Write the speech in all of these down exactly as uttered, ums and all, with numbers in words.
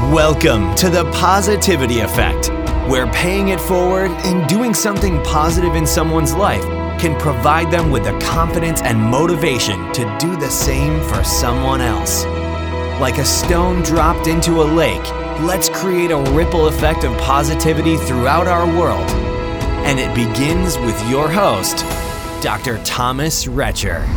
Welcome to the Positivity Effect, where paying it forward and doing something positive in someone's life can provide them with the confidence and motivation to do the same for someone else. Like a stone dropped into a lake, let's create a ripple effect of positivity throughout our world. And it begins with your host, Doctor Thomas Retcher.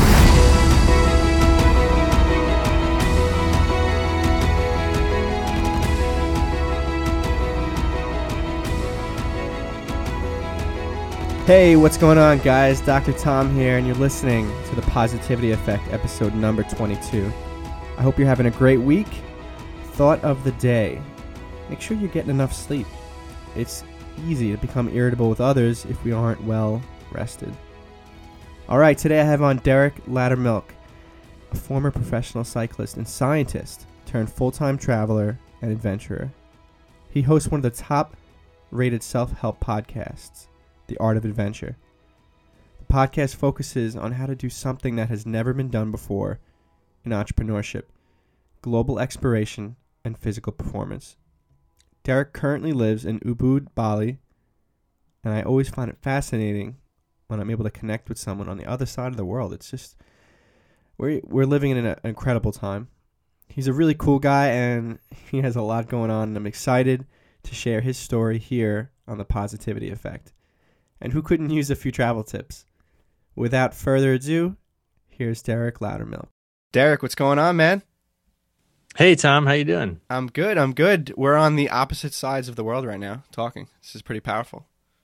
Hey, what's going on, guys? Doctor Tom here, and you're listening to the Positivity Effect, episode number twenty-two. I hope you're having a great week. Thought of the day. Make sure you're getting enough sleep. It's easy to become irritable with others if we aren't well rested. All right, today I have on Derek Lattermilk, a former professional cyclist and scientist turned full-time traveler and adventurer. He hosts one of the top-rated self-help podcasts, The Art of Adventure. The podcast focuses on how to do something that has never been done before in entrepreneurship, global exploration, and physical performance. Derek currently lives in Ubud, Bali, and I always find it fascinating when I'm able to connect with someone on the other side of the world. It's just, we're, we're living in an, an incredible time. He's a really cool guy, and he has a lot going on, and I'm excited to share his story here on the Positivity Effect. And who couldn't use a few travel tips? Without further ado, here's Derek Lattermilk. Derek, what's going on, man? Hey, Tom. How you doing? I'm good. I'm good. We're on the opposite sides of the world right now, talking. This is pretty powerful.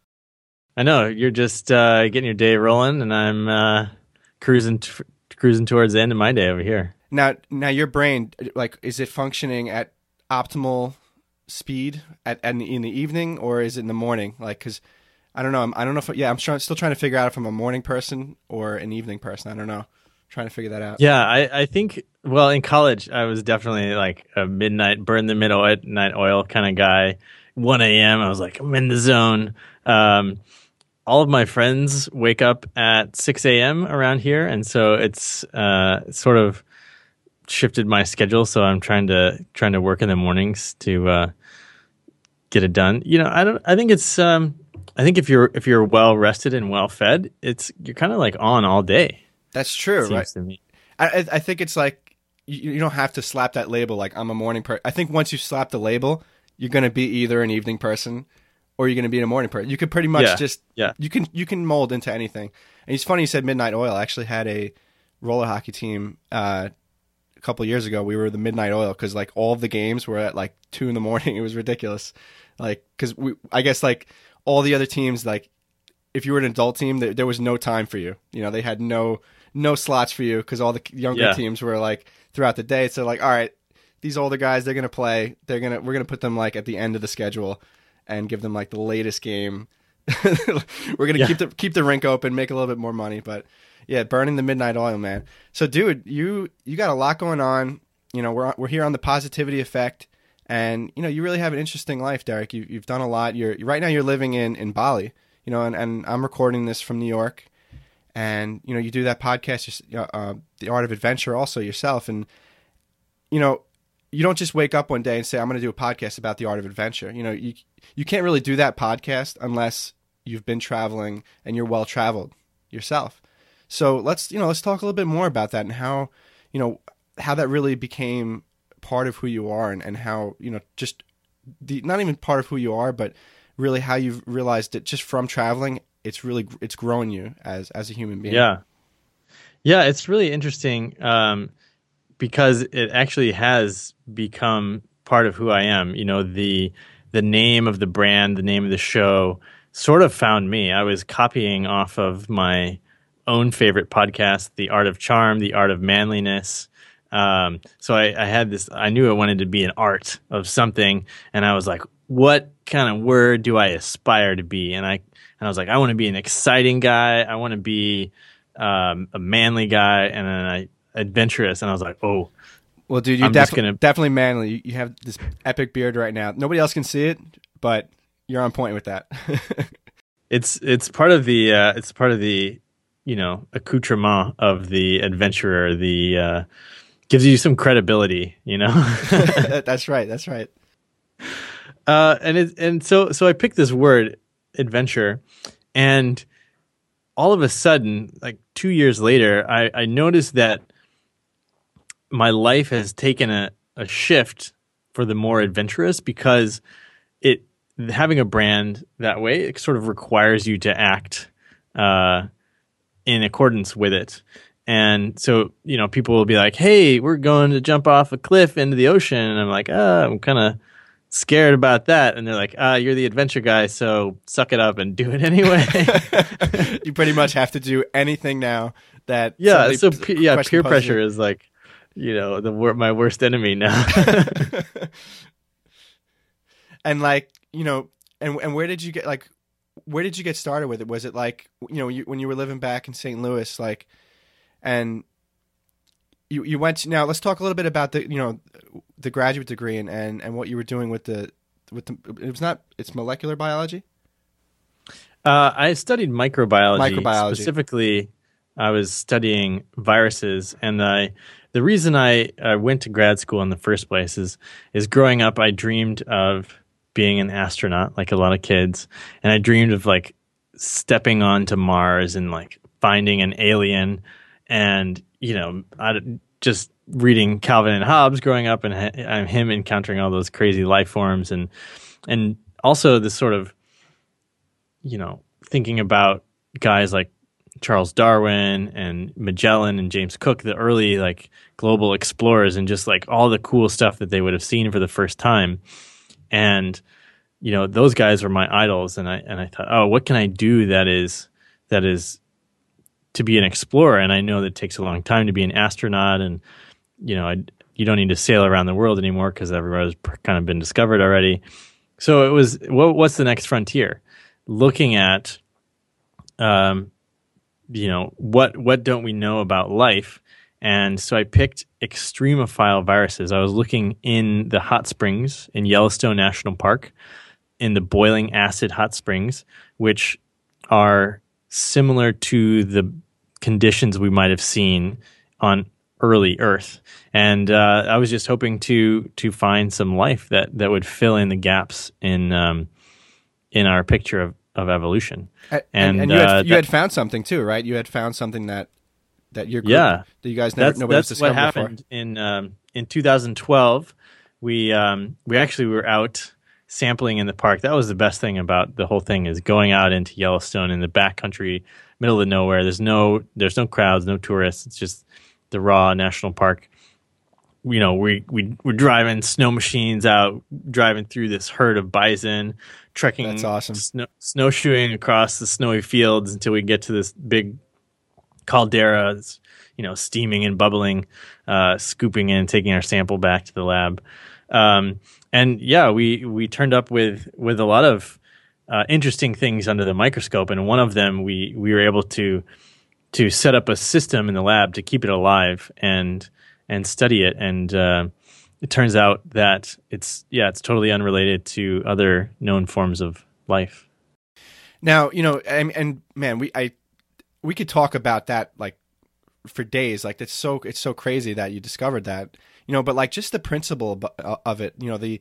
I know. You're just uh, getting your day rolling, and I'm uh, cruising t- cruising towards the end of my day over here. Now, now your brain, like, is it functioning at optimal speed at, at in the evening, or is it in the morning? Like, because I don't know. I'm, I don't know if, yeah, I'm trying, still trying to figure out if I'm a morning person or an evening person. I don't know. Trying to figure that out. Yeah, I, I think, well, in college, I was definitely like a midnight, burn the midnight oil kind of guy. one a.m., I was like, I'm in the zone. Um, all of my friends wake up at six a.m. around here. And so it's uh, sort of shifted my schedule. So I'm trying to trying to work in the mornings to uh, get it done. You know, I don't, I think it's, um, I think if you're if you're well rested and well fed, it's you're kind of like on all day. That's true, right? To me. I I think it's like you, you don't have to slap that label like I'm a morning person. I think once you slap the label, you're going to be either an evening person or you're going to be a morning person. You could pretty much yeah. just yeah. you can you can mold into anything. And it's funny you said Midnight Oil. I actually had a roller hockey team uh, a couple of years ago. We were the Midnight Oil because like all of the games were at like two in the morning. It was ridiculous. Like because we I guess like. All the other teams, like, if you were an adult team, there, there was no time for you. You know, they had no no slots for you because all the younger yeah. teams were, like, throughout the day. So, like, all right, these older guys, they're going to play. They're gonna We're going to put them, like, at the end of the schedule and give them, like, the latest game. We're going to yeah. keep the keep the rink open, make a little bit more money. But, yeah, burning the midnight oil, man. So, dude, you you got a lot going on. You know, we're we're here on the Positivity Effect. And, you know, you really have an interesting life, Derek. You, you've done a lot. You're right now you're living in, in Bali, you know, and, and I'm recording this from New York. And, you know, you do that podcast, uh, The Art of Adventure also yourself. And, you know, you don't just wake up one day and say, I'm going to do a podcast about the art of adventure. You know, you you can't really do that podcast unless you've been traveling and you're well-traveled yourself. So let's, you know, let's talk a little bit more about that and how, you know, how that really became part of who you are and, and how, you know, just the, not even part of who you are, but really how you've realized that just from traveling, it's really, it's growing you as, as a human being. Yeah. Yeah. It's really interesting um, because it actually has become part of who I am. You know, the, the name of the brand, the name of the show sort of found me. I was copying off of my own favorite podcast, The Art of Charm, The Art of Manliness. Um, so I, I had this, I knew I wanted to be an art of something. And I was like, what kind of word do I aspire to be? And I, and I was like, I want to be an exciting guy. I want to be, um, a manly guy and then I adventurous. And I was like, oh, well, dude, you're defi- gonna... definitely manly. You, you have this epic beard right now. Nobody else can see it, but you're on point with that. it's, it's part of the, uh, it's part of the, you know, accoutrement of the adventurer, the, uh, gives you some credibility, you know. That's right. That's right. Uh, and it, and so so I picked this word, adventure, and all of a sudden, like two years later, I, I noticed that my life has taken a, a shift for the more adventurous, because it having a brand that way, it sort of requires you to act uh, in accordance with it. And so, you know, people will be like, hey, we're going to jump off a cliff into the ocean. And I'm like, ah, I'm kind of scared about that. And they're like, ah, you're the adventure guy, so suck it up and do it anyway. You pretty much have to do anything now that yeah. So pe- yeah, peer poses. pressure is like, you know, the wor- my worst enemy now. And like, you know, and and where did you get like, where did you get started with it? Was it like, you know, you, when you were living back in Saint Louis, like, and you you went to, now let's talk a little bit about the, you know, the graduate degree and, and, and what you were doing with the with the it was not it's molecular biology. Uh, I studied microbiology. Microbiology. Specifically, I was studying viruses, and I the reason I, I went to grad school in the first place is is growing up I dreamed of being an astronaut, like a lot of kids, and I dreamed of like stepping onto Mars and like finding an alien, and you know, I just reading Calvin and Hobbes growing up, and ha- him encountering all those crazy life forms, and and also this sort of, you know, thinking about guys like Charles Darwin and Magellan and James Cook, the early like global explorers, and just like all the cool stuff that they would have seen for the first time. And, you know, those guys were my idols. And I, and I thought, oh, what can I do that is, that is to be an explorer? And I know that it takes a long time to be an astronaut, and, you know, I, you don't need to sail around the world anymore because everybody's kind of been discovered already. So it was, what, what's the next frontier? Looking at, um, you know, what what don't we know about life? And so I picked extremophile viruses. I was looking in the hot springs in Yellowstone National Park, in the boiling acid hot springs, which are similar to the conditions we might have seen on early Earth. And uh, I was just hoping to to find some life that, that would fill in the gaps in um, in our picture of, of evolution. And, and, and you, had, uh, you that, had found something too, right? You had found something that that your group, yeah, that you guys never that's, nobody that's else discovered what happened before. in um, in two thousand twelve. We um, we actually were out sampling in the park. That was the best thing about the whole thing, is going out into Yellowstone in the backcountry, middle of nowhere. There's no there's no crowds, no tourists. It's just the raw national park. You know, we we we're driving snow machines out, driving through this herd of bison, trekking, That's awesome. snow, snowshoeing across the snowy fields until we get to this big caldera, that's, you know, steaming and bubbling, uh, scooping in, taking our sample back to the lab. Um, and yeah, we we turned up with with a lot of uh, interesting things under the microscope, and one of them we we were able to to set up a system in the lab to keep it alive and and study it. And uh, it turns out that it's, yeah, it's totally unrelated to other known forms of life. Now, you know, and, and man, we I we could talk about that like for days. Like it's so it's so crazy that you discovered that, you know. But like just the principle of it, you know, the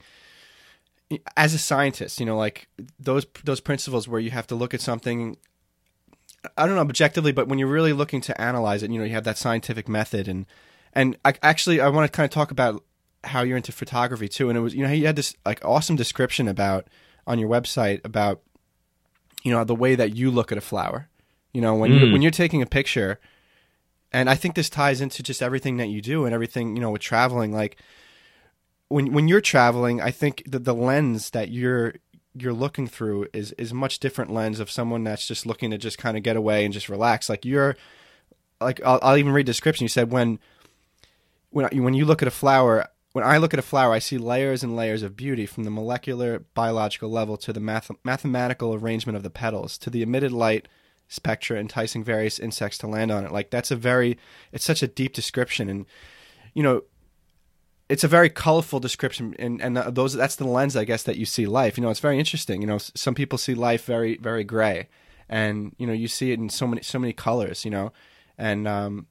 as a scientist, you know, like those those principles where you have to look at something, I don't know, objectively, but when you're really looking to analyze it, you know, you have that scientific method. And and I, actually, I want to kind of talk about how you're into photography too. And it was, you know, you had this like awesome description about on your website about, you know, the way that you look at a flower. You know, when mm. you when you're taking a picture, and I think this ties into just everything that you do and everything, you know, with traveling. Like when when you're traveling, I think that the lens that you're you're looking through is is a much different lens of someone that's just looking to just kind of get away and just relax. Like you're like I'll, I'll even read the description. You said when when when you look at a flower. When I look at a flower, I see layers and layers of beauty, from the molecular biological level to the math- mathematical arrangement of the petals to the emitted light spectra enticing various insects to land on it. Like that's a very, it's such a deep description, and you know, it's a very colorful description, and and those that's the lens, I guess, that you see life. You know, it's very interesting. You know, some people see life very very gray, and you know, you see it in so many so many colors. You know, and um,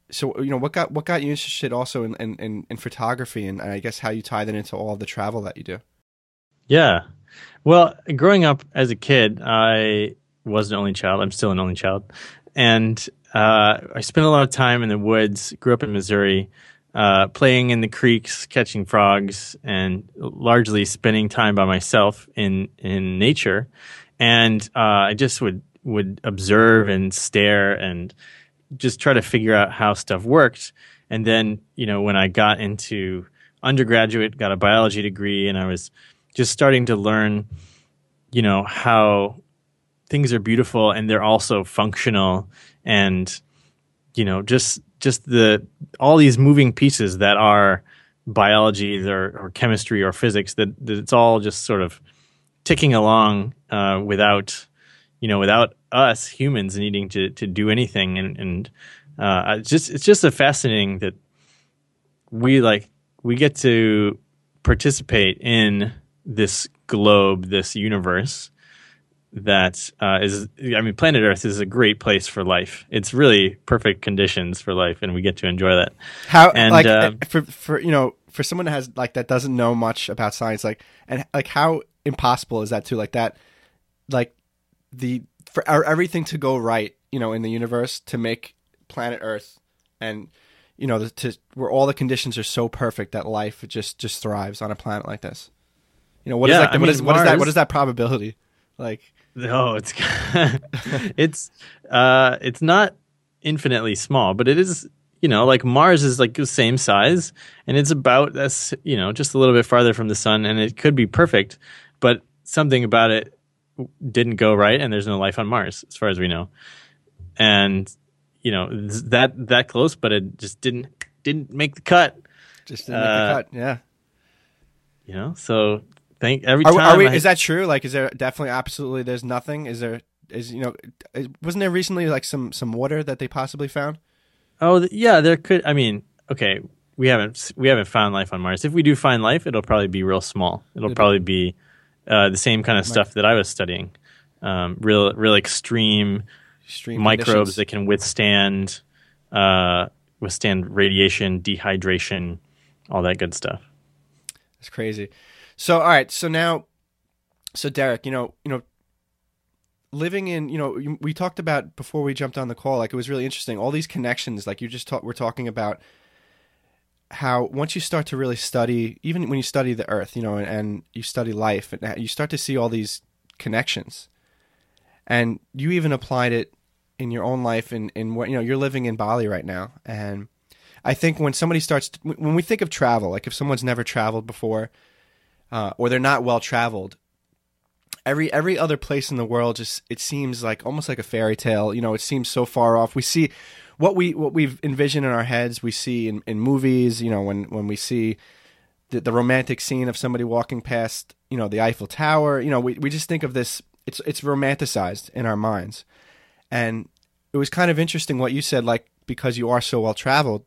so you know what got what got you interested also in, in, in, in photography, and I guess how you tie that into all the travel that you do. Yeah. Well, growing up as a kid, I was an only child. I'm still an only child. And uh, I spent a lot of time in the woods, grew up in Missouri, uh, playing in the creeks, catching frogs, and largely spending time by myself in, in nature. And uh, I just would, would observe and stare and just try to figure out how stuff worked. And then, you know, when I got into undergraduate, got a biology degree, and I was just starting to learn, you know, how things are beautiful and they're also functional, and, you know, just just the all these moving pieces that are biology or, or chemistry or physics, that, that it's all just sort of ticking along uh, without, you know, without us humans needing to to do anything. And, and uh, it's just it's just a fascinating that we like we get to participate in this globe, this universe that uh, is, I mean, planet Earth is a great place for life. It's really perfect conditions for life, and we get to enjoy that. How, and, like, uh, for, for, you know, for someone that has, like, that doesn't know much about science, like, and, like, how impossible is that too? Like, that, like, the, for everything to go right, you know, in the universe to make planet Earth, and, you know, to, where all the conditions are so perfect that life just, just thrives on a planet like this. You know, what yeah, is like, I what mean, is, what is that, Mars- what is that probability? Like, No, it's it's uh, it's not infinitely small, but it is, you know, like Mars is like the same size, and it's about that's, you know, just a little bit farther from the sun, and it could be perfect, but something about it didn't go right, and there's no life on Mars as far as we know, and you know that that close, but it just didn't didn't make the cut. Just didn't make the Uh, cut. Yeah. You know, so. Think every Are, time are we, I, is that true? Like, is there definitely absolutely there's nothing? Is there is you know is, wasn't there recently like some some water that they possibly found? Oh yeah, there could. I mean, okay, we haven't we haven't found life on Mars. If we do find life, it'll probably be real small. It'll probably be uh, the same kind of stuff that I was studying, um, real real extreme, Extreme microbes conditions. that can withstand uh, withstand radiation, dehydration, all that good stuff. It's crazy. So, all right. So now, so Derek, you know, you know, living in, you know, you- we talked about before we jumped on the call, like it was really interesting. All these connections, like you just talk, we're talking about how once you start to really study, even when you study the earth, you know, and, and you study life, and you start to see all these connections, and you even applied it in your own life in, in what, you know, you're living in Bali right now. And I think when somebody starts, to, when we think of travel, like if someone's never traveled before, Uh, or they're not well traveled, every every other place in the world just it seems like almost like a fairy tale. You know, it seems so far off. We see what we what we've envisioned in our heads. We see in, in movies. You know, when when we see the, the romantic scene of somebody walking past, you know, the Eiffel Tower. You know, we we just think of this. It's it's romanticized in our minds, and it was kind of interesting what you said. Like, because you are so well traveled,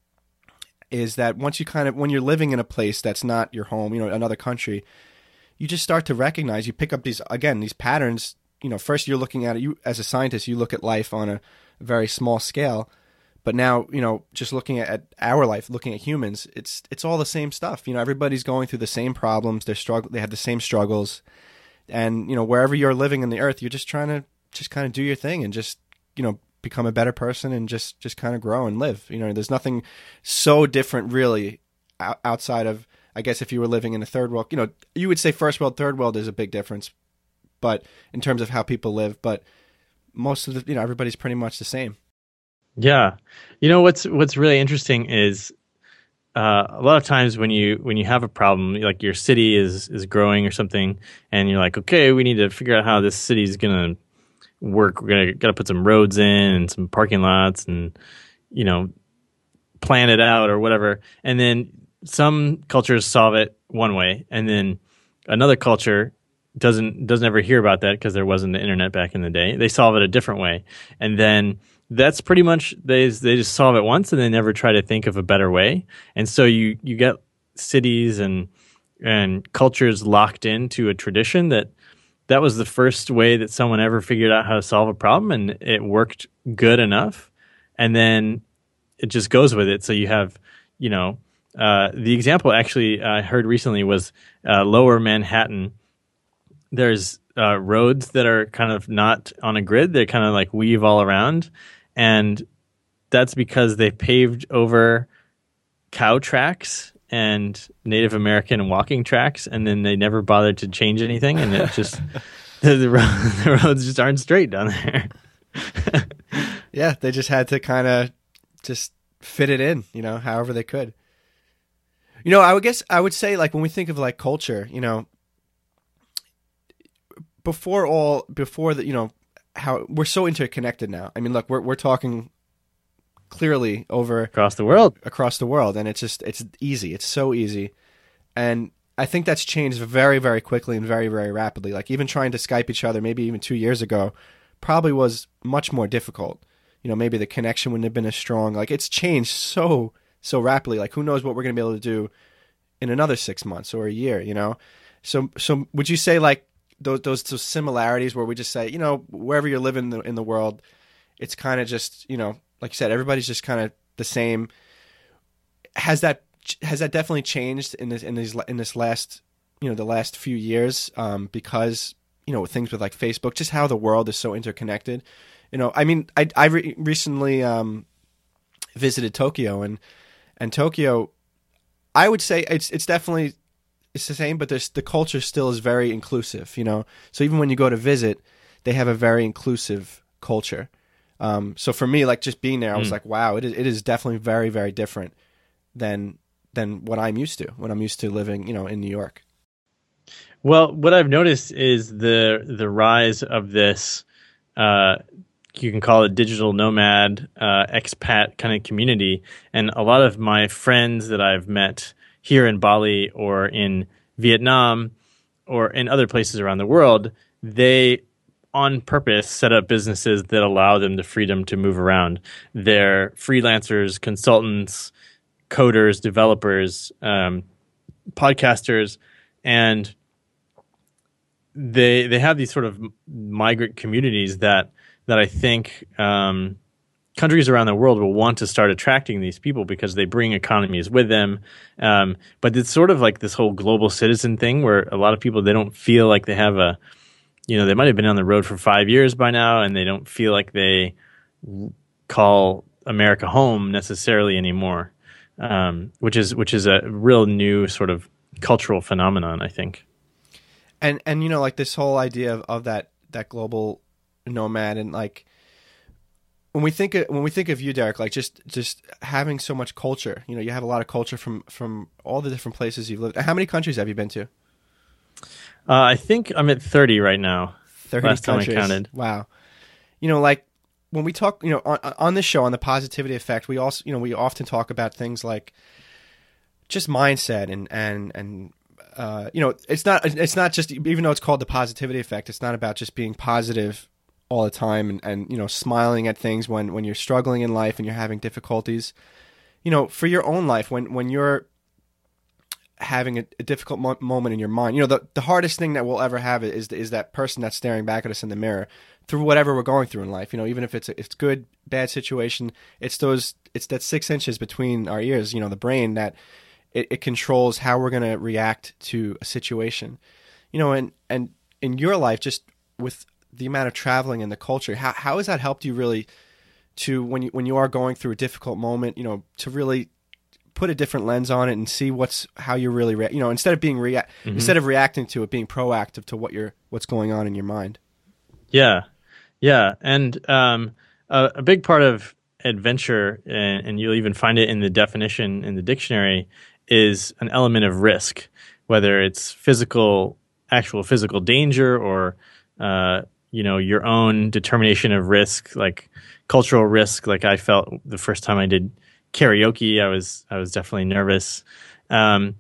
is that once you kind of, when you're living in a place that's not your home, you know, another country, you just start to recognize, you pick up these, again, these patterns. You know, first you're looking at it, you as a scientist, you look at life on a very small scale, but now, you know, just looking at, at our life, looking at humans, it's it's all the same stuff. You know, everybody's going through the same problems, they're struggle, they have the same struggles, and, you know, wherever you're living on the earth, you're just trying to just kind of do your thing and just, you know, become a better person and just, just kind of grow and live. You know, there's nothing so different really out, outside of, I guess, if you were living in a third world, you know, you would say first world, third world is a big difference, but in terms of how people live, but most of the, you know, everybody's pretty much the same. Yeah, you know what's what's really interesting is uh, a lot of times when you when you have a problem, like your city is is growing or something, and you're like, okay, we need to figure out how this city is gonna work. We're gonna gotta put some roads in and some parking lots, and you know, plan it out or whatever. And then some cultures solve it one way, and then another culture doesn't doesn't ever hear about that because there wasn't the internet back in the day. They solve it a different way, and then that's pretty much they they just solve it once, and they never try to think of a better way. And so you you get cities and and cultures locked into a tradition that that was the first way that someone ever figured out how to solve a problem, and it worked good enough. And then it just goes with it. So you have, you know, uh, the example actually I heard recently was uh, Lower Manhattan. There's uh, roads that are kind of not on a grid. They kind of like weave all around. And that's because they paved over cow tracks and Native American walking tracks, and then they never bothered to change anything, and it just the, the, road, the roads just aren't straight down there. Yeah, they just had to kind of just fit it in, you know, however they could. You know, I would guess I would say, like, when we think of like culture, you know, before all, before the, you know, how we're so interconnected now. I mean, look, we're we're talking clearly over across the world, across the world, and it's just it's easy. It's so easy, and I think that's changed very, very quickly and very, very rapidly. Like even trying to Skype each other, maybe even two years ago, probably was much more difficult. You know, maybe the connection wouldn't have been as strong. Like it's changed so so rapidly. Like who knows what we're going to be able to do in another six months or a year. You know, so so would you say like those those, those similarities where we just say, you know, wherever you're living in the, in the world, it's kind of just, you know, like you said, everybody's just kind of the same. Has that has that definitely changed in this in these in this last, you know, the last few years um, because, you know, things with like Facebook, just how the world is so interconnected. You know, I mean, I I re- recently um, visited Tokyo, and and Tokyo, I would say it's it's definitely it's the same, but there's the culture still is very inclusive. You know, so even when you go to visit, they have a very inclusive culture. Um, so for me, like just being there, I was mm. like, wow, it is it is definitely very, very different than than what I'm used to when I'm used to living, you know, in New York. Well, what I've noticed is the the rise of this. Uh, you can call it digital nomad, uh, expat kind of community. And a lot of my friends that I've met here in Bali or in Vietnam or in other places around the world, they on purpose set up businesses that allow them the freedom to move around. They're freelancers, consultants, coders, developers, um, podcasters, and they they have these sort of migrant communities that that I think um, countries around the world will want to start attracting these people because they bring economies with them. Um, but it's sort of like this whole global citizen thing where a lot of people, they don't feel like they have a, you know, they might have been on the road for five years by now and they don't feel like they call America home necessarily anymore, um, which is which is a real new sort of cultural phenomenon, I think. And and you know, like this whole idea of, of that that global nomad, and like when we think of, when we think of you, Derek, like just just having so much culture. You know, you have a lot of culture from from all the different places you've lived. How many countries have you been to? Uh, I think I'm at thirty right now. thirty Last countries. time I counted. Wow. You know, like when we talk, you know, on on this show on the Positivity Effect, we also, you know, we often talk about things like just mindset and and and uh, you know, it's not it's not just, even though it's called the Positivity Effect, it's not about just being positive all the time and, and you know, smiling at things when, when you're struggling in life and you're having difficulties. You know, for your own life, when, when you're having a, a difficult mo- moment in your mind, you know, the, the hardest thing that we'll ever have is is that person that's staring back at us in the mirror through whatever we're going through in life. You know, even if it's a, it's good, bad situation, it's those it's that six inches between our ears, you know, the brain, that it, it controls how we're going to react to a situation. You know, and and in your life, just with the amount of traveling and the culture, how how has that helped you really to, when you when you are going through a difficult moment, you know, to really put a different lens on it and see what's how you're really rea- you know, instead of being rea- mm-hmm. instead of reacting to it, being proactive to what you're what's going on in your mind. Yeah, yeah, and um, a, a big part of adventure, and, and you'll even find it in the definition in the dictionary, is an element of risk, whether it's physical, actual physical danger, or uh, you know, your own determination of risk, like cultural risk. Like I felt the first time I did karaoke, I was I was definitely nervous, um,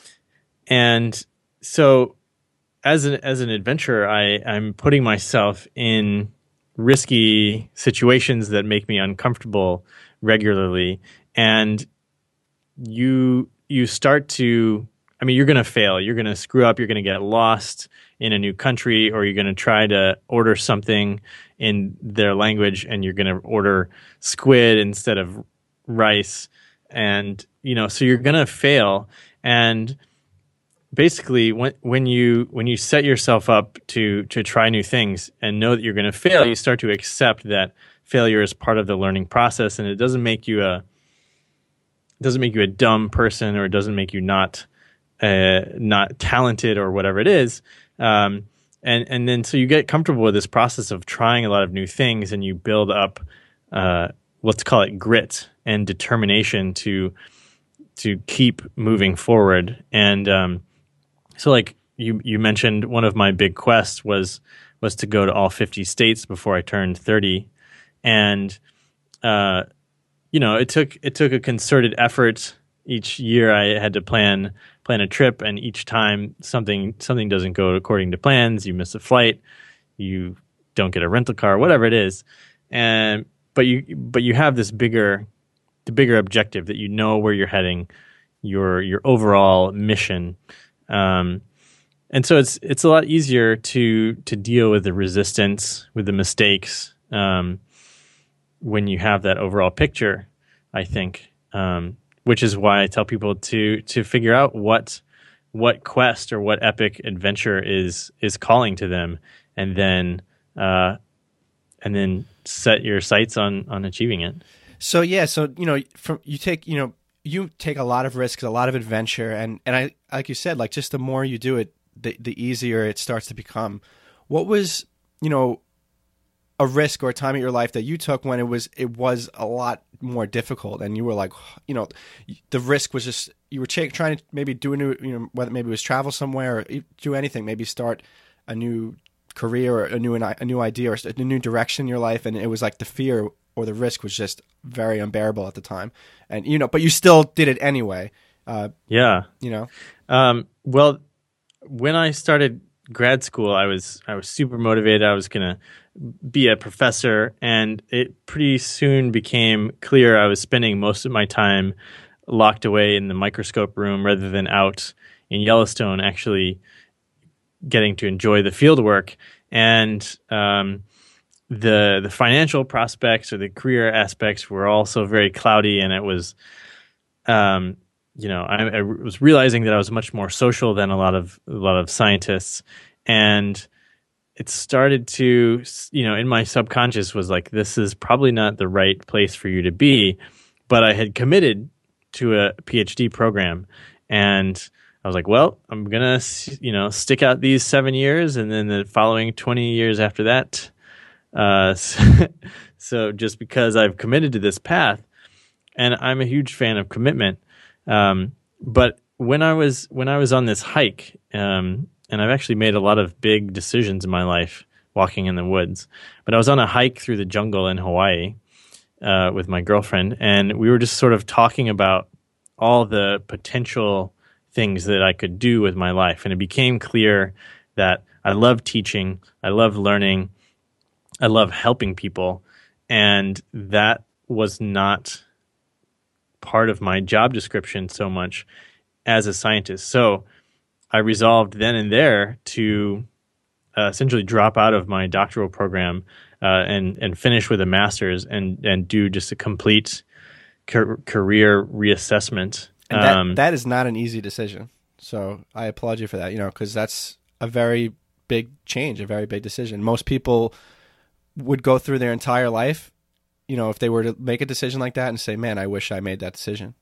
and so as an as an adventurer, I I'm putting myself in risky situations that make me uncomfortable regularly, and you you start to, I mean, you're going to fail, you're going to screw up, you're going to get lost in a new country, or you're going to try to order something in their language and you're going to order squid instead of rice, and you know, so you're gonna fail. And basically, when when you when you set yourself up to to try new things and know that you're going to fail, you start to accept that failure is part of the learning process, and it doesn't make you a doesn't make you a dumb person, or it doesn't make you not uh, not talented or whatever it is. Um, and and then so you get comfortable with this process of trying a lot of new things, and you build up uh, let's call it grit and determination to to keep moving forward. And um, so like you you mentioned, one of my big quests was was to go to all fifty states before I turned thirty. And uh, you know, it took it took a concerted effort. Each year I had to plan plan a trip, and each time something something doesn't go according to plans, you miss a flight, you don't get a rental car, whatever it is. And but you but you have this bigger the bigger objective that you know where you're heading, your your overall mission. Um, and so it's it's a lot easier to to deal with the resistance, with the mistakes, um, when you have that overall picture, I think. Um, which is why I tell people to to figure out what what quest or what epic adventure is is calling to them, and then uh, and then set your sights on on achieving it. So yeah, so you know, from you take you know you take a lot of risks, a lot of adventure, and and I like you said, like just the more you do it, the the easier it starts to become. What was you know a risk or a time in your life that you took when it was it was a lot more difficult, and you were like, you know, the risk was just you were ch- trying to maybe do a new, you know, whether maybe it was travel somewhere or do anything, maybe start a new career or a new a new idea or a new direction in your life, and it was like the fear or the risk was just very unbearable at the time, and you know, but you still did it anyway. Uh, yeah, you know. Um, well, when I started grad school, I was I was super motivated. I was gonna be a professor, and it pretty soon became clear I was spending most of my time locked away in the microscope room rather than out in Yellowstone actually getting to enjoy the field work. And um, the the financial prospects or the career aspects were also very cloudy, and it was um, you know I, I was realizing that I was much more social than a lot of a lot of scientists, and it started to, you know, in my subconscious was like, this is probably not the right place for you to be. But I had committed to a PhD program, and I was like, well, I'm going to, you know, stick out these seven years and then the following twenty years after that. Uh, so, so just because I've committed to this path, and I'm a huge fan of commitment. Um, but when I was, when I was on this hike, um, and I've actually made a lot of big decisions in my life walking in the woods. But I was on a hike through the jungle in Hawaii uh, with my girlfriend, and we were just sort of talking about all the potential things that I could do with my life. And it became clear that I love teaching, I love learning, I love helping people, and that was not part of my job description so much as a scientist. So I resolved then and there to uh, essentially drop out of my doctoral program uh, and and finish with a master's and and do just a complete car- career reassessment. And that, um, that is not an easy decision. So I applaud you for that. You know, because that's a very big change, a very big decision. Most people would go through their entire life, you know, if they were to make a decision like that and say, "Man, I wish I made that decision."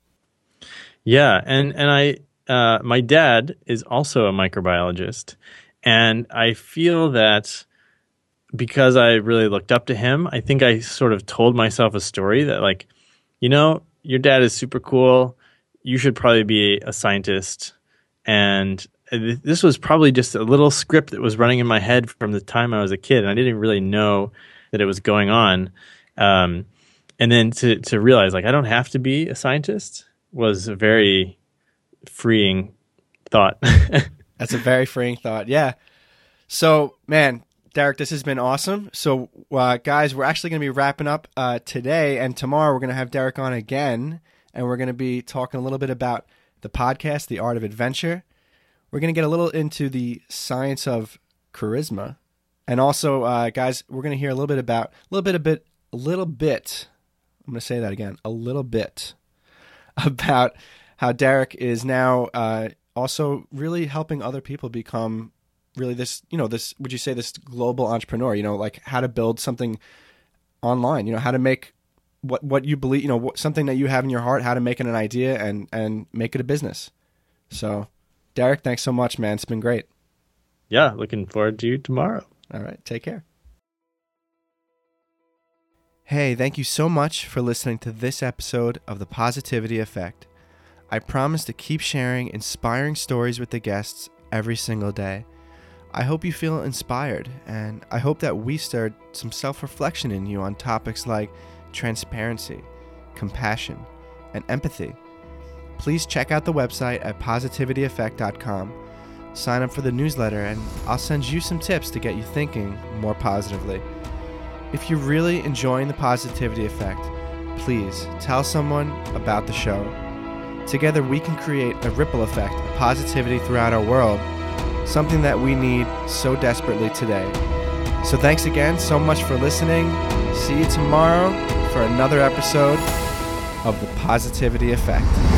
Yeah, and and I. Uh, my dad is also a microbiologist, and I feel that because I really looked up to him, I think I sort of told myself a story that, like, you know, your dad is super cool. You should probably be a scientist. And th- this was probably just a little script that was running in my head from the time I was a kid, and I didn't really know that it was going on. Um, and then to to realize, like, I don't have to be a scientist was a very freeing thought. That's a very freeing thought. Yeah. So, man, Derek, this has been awesome. So, uh, guys, we're actually going to be wrapping up uh, today, and tomorrow we're going to have Derek on again, and we're going to be talking a little bit about the podcast, The Art of Adventure. We're going to get a little into the science of charisma, and also, uh, guys, we're going to hear a little bit about a little bit a bit a little bit I'm going to say that again, a little bit about how Derek is now uh, also really helping other people become really this, you know, this, would you say this global entrepreneur, you know, like how to build something online, you know, how to make what, what you believe, you know, what, something that you have in your heart, how to make it an idea and, and make it a business. So Derek, thanks so much, man. It's been great. Yeah. Looking forward to you tomorrow. All right. Take care. Hey, thank you so much for listening to this episode of The Positivity Effect. I promise to keep sharing inspiring stories with the guests every single day. I hope you feel inspired, and I hope that we stirred some self-reflection in you on topics like transparency, compassion, and empathy. Please check out the website at positivity effect dot com. Sign up for the newsletter, and I'll send you some tips to get you thinking more positively. If you're really enjoying The Positivity Effect, please tell someone about the show. Together we can create a ripple effect of positivity throughout our world, something that we need so desperately today. So thanks again so much for listening. See you tomorrow for another episode of The Positivity Effect.